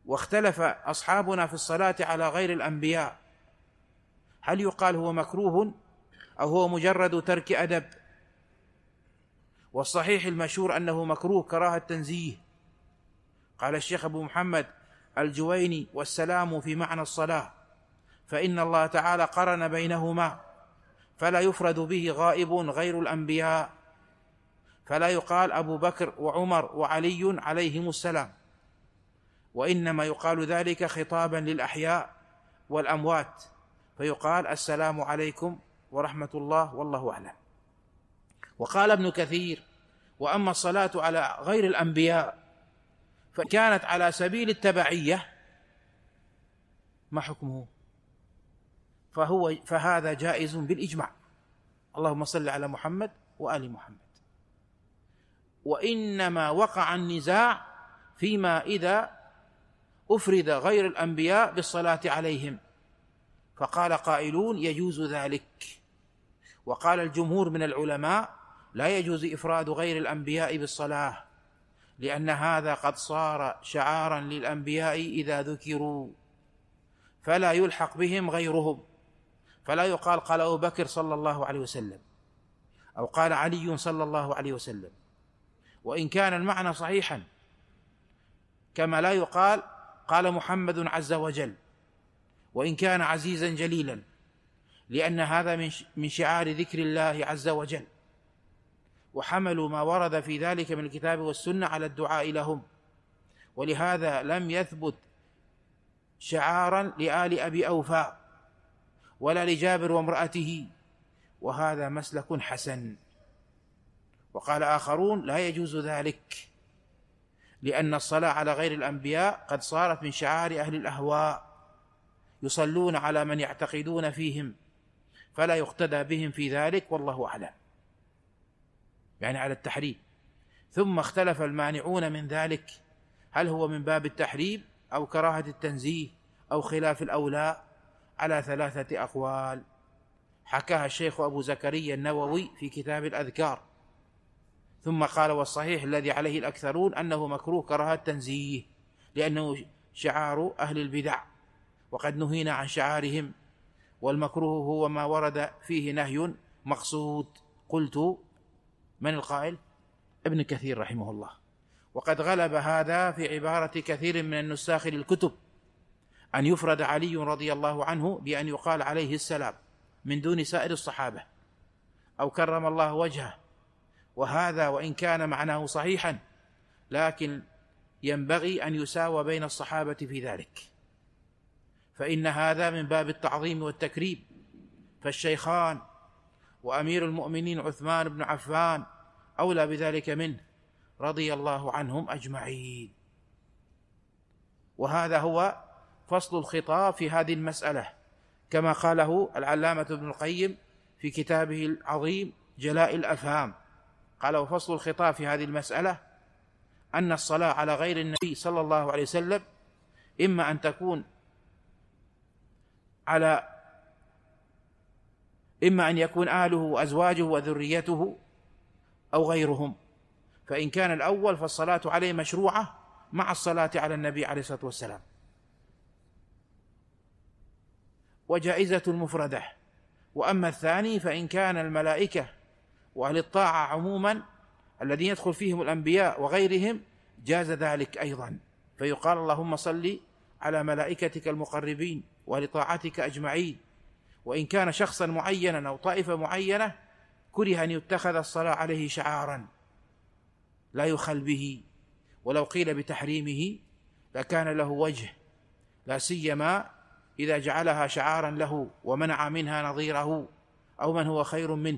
واختلف أصحابنا في الصلاة على غير الأنبياء، هل يقال هو مكروه أو هو مجرد ترك أدب؟ والصحيح المشهور أنه مكروه كراهة تنزيه. قال الشيخ أبو محمد الجويني: والسلام في معنى الصلاة، فإن الله تعالى قرن بينهما، فلا يفرد به غائب غير الأنبياء، فلا يقال أبو بكر وعمر وعلي عليهم السلام، وإنما يقال ذلك خطابا للأحياء والأموات، فيقال السلام عليكم ورحمة الله، والله أعلم. وقال ابن كثير: وأما الصلاة على غير الأنبياء فكانت على سبيل التبعية، ما حكمه؟ فهذا جائز بالإجماع، اللهم صل على محمد وآل محمد. وإنما وقع النزاع فيما إذا أفرد غير الأنبياء بالصلاة عليهم، فقال قائلون يجوز ذلك، وقال الجمهور من العلماء لا يجوز إفراد غير الأنبياء بالصلاة، لأن هذا قد صار شعارا للأنبياء إذا ذكروا، فلا يلحق بهم غيرهم، فلا يقال قال أبو بكر صلى الله عليه وسلم أو قال علي صلى الله عليه وسلم، وإن كان المعنى صحيحا، كما لا يقال قال محمد عز وجل وإن كان عزيزا جليلا، لأن هذا من شعار ذكر الله عز وجل، وحملوا ما ورد في ذلك من الكتاب والسنة على الدعاء لهم، ولهذا لم يثبت شعارا لآل أبي أوفى ولا لجابر وامرأته، وهذا مسلك حسن. وقال آخرون لا يجوز ذلك، لأن الصلاة على غير الأنبياء قد صارت من شعار أهل الأهواء، يصلون على من يعتقدون فيهم، فلا يقتدى بهم في ذلك، والله أعلم، يعني على التحريم. ثم اختلف المانعون من ذلك، هل هو من باب التحريم أو كراهة التنزيه أو خلاف الأولى، على 3 أقوال حكاها الشيخ أبو زكريا النووي في كتاب الأذكار، ثم قال: والصحيح الذي عليه الأكثرون أنه مكروه كراهة تنزيه، لأنه شعار أهل البدع، وقد نهينا عن شعارهم، والمكروه هو ما ورد فيه نهي مقصود. قلت: من القائل؟ ابن كثير رحمه الله. وقد غلب هذا في عبارة كثير من النساخ للكتب، أن يفرد علي رضي الله عنه بأن يقال عليه السلام من دون سائر الصحابة، أو كرم الله وجهه، وهذا وإن كان معناه صحيحا، لكن ينبغي أن يساوى بين الصحابة في ذلك، فإن هذا من باب التعظيم والتكريم، فالشيخان وأمير المؤمنين عثمان بن عفان أولى بذلك منه رضي الله عنهم أجمعين. وهذا هو فصل الخطاب في هذه المسألة، كما قاله العلامة ابن القيم في كتابه العظيم جلاء الأفهام، قال: وفصل الخطاب في هذه المسألة أن الصلاة على غير النبي صلى الله عليه وسلم إما أن تكون إما أن يكون أهله وأزواجه وذريته أو غيرهم، فإن كان الأول فالصلاة عليه مشروعة مع الصلاة على النبي عليه الصلاة والسلام، وجائزة المفردة. وأما الثاني فإن كان الملائكة وأهل الطاعة عموما الذين يدخل فيهم الأنبياء وغيرهم جاز ذلك أيضا، فيقال: اللهم صل على ملائكتك المقربين وأهل طاعتك أجمعين. وإن كان شخصا معينا أو طائفة معينة كره أن يتخذ الصلاة عليه شعارا لا يخل به، ولو قيل بتحريمه لكان له وجه، لا سيما إذا جعلها شعارا له ومنع منها نظيره أو من هو خير منه،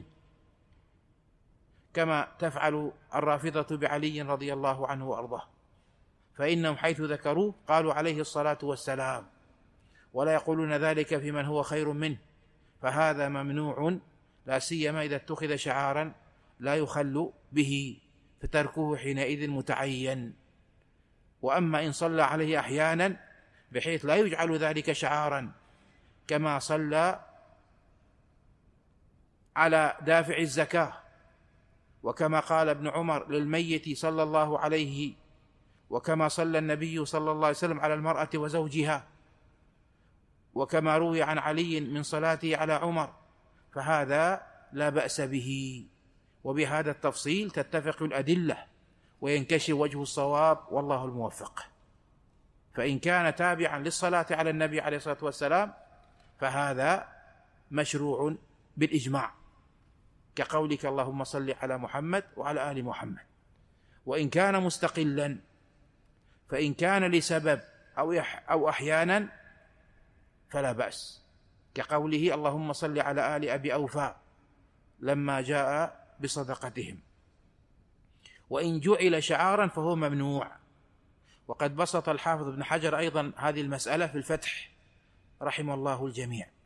كما تفعل الرافضة بعلي رضي الله عنه وأرضاه، فإنهم حيث ذكروه قالوا عليه الصلاة والسلام، ولا يقولون ذلك في من هو خير منه، فهذا ممنوع، لا سيما إذا اتخذ شعارا لا يخل به، فتركه حينئذ متعين. وأما إن صلى عليه أحيانا بحيث لا يجعل ذلك شعارا، كما صلى على دافع الزكاة، وكما قال ابن عمر للميت صلى الله عليه وكما صلى النبي صلى الله عليه وسلم على المرأة وزوجها، وكما روي عن علي من صلاته على عمر، فهذا لا بأس به. وبهذا التفصيل تتفق الأدلة وينكشف وجه الصواب، والله الموفق. فإن كان تابعا للصلاة على النبي عليه الصلاة والسلام فهذا مشروع بالإجماع، كقولك اللهم صل على محمد وعلى آل محمد. وإن كان مستقلا، فإن كان لسبب أو أحيانا فلا بأس، كقوله اللهم صل على آل أبي أوفى لما جاء بصدقتهم. وإن جعل شعارا فهو ممنوع. وقد بسط الحافظ ابن حجر أيضا هذه المسألة في الفتح رحم الله الجميع.